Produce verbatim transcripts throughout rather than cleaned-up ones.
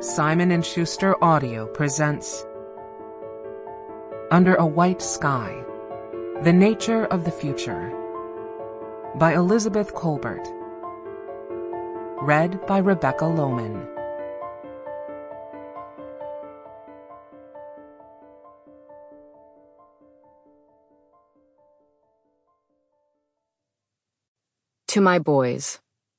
Simon and Schuster Audio presents Under a White Sky, The Nature of the Future by Elizabeth Kolbert. Read by Rebecca Lohman. To my boys.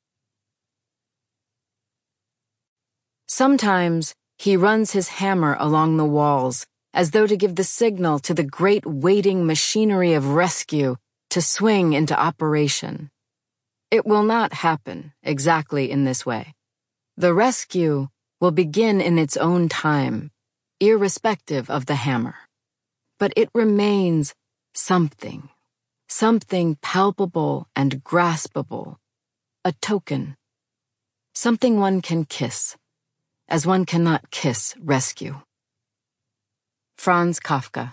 Sometimes he runs his hammer along the walls as though to give the signal to the great waiting machinery of rescue to swing into operation. It will not happen exactly in this way. The rescue will begin in its own time, irrespective of the hammer. But it remains something, something palpable and graspable, a token, something one can kiss, as one cannot kiss rescue. Franz Kafka.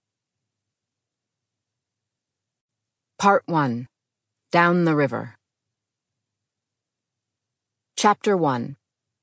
Part one. Down the River. Chapter one.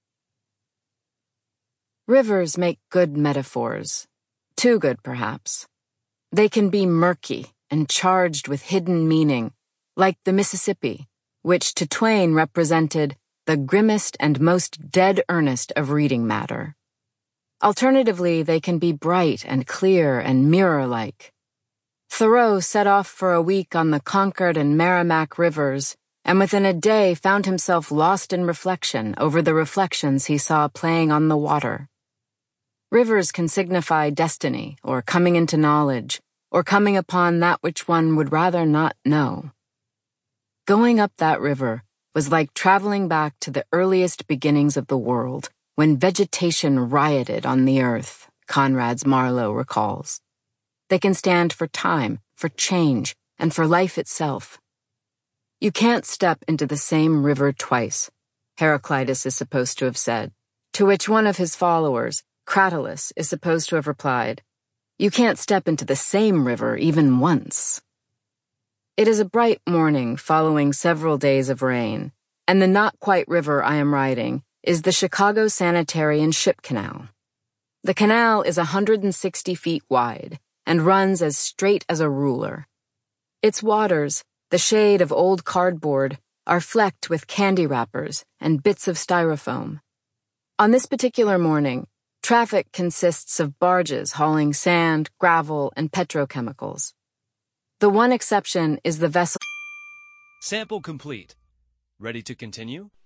Rivers make good metaphors. Too good, perhaps. They can be murky and charged with hidden meaning, like the Mississippi, which to Twain represented the grimmest and most dead earnest of reading matter. Alternatively, they can be bright and clear and mirror-like. Thoreau set off for a week on the Concord and Merrimack rivers, and within a day found himself lost in reflection over the reflections he saw playing on the water. Rivers can signify destiny, or coming into knowledge, or coming upon that which one would rather not know. Going up that river was like traveling back to the earliest beginnings of the world, when vegetation rioted on the earth, Conrad's Marlowe recalls. They can stand for time, for change, and for life itself. You can't step into the same river twice, Heraclitus is supposed to have said, to which one of his followers, Cratylus, is supposed to have replied, "You can't step into the same river even once." It is a bright morning following several days of rain, and the not-quite river I am riding is the Chicago Sanitary and Ship Canal. The canal is one hundred sixty feet wide and runs as straight as a ruler. Its waters, the shade of old cardboard, are flecked with candy wrappers and bits of styrofoam. On this particular morning, traffic consists of barges hauling sand, gravel, and petrochemicals. The one exception is the vessel. Sample complete. Ready to continue?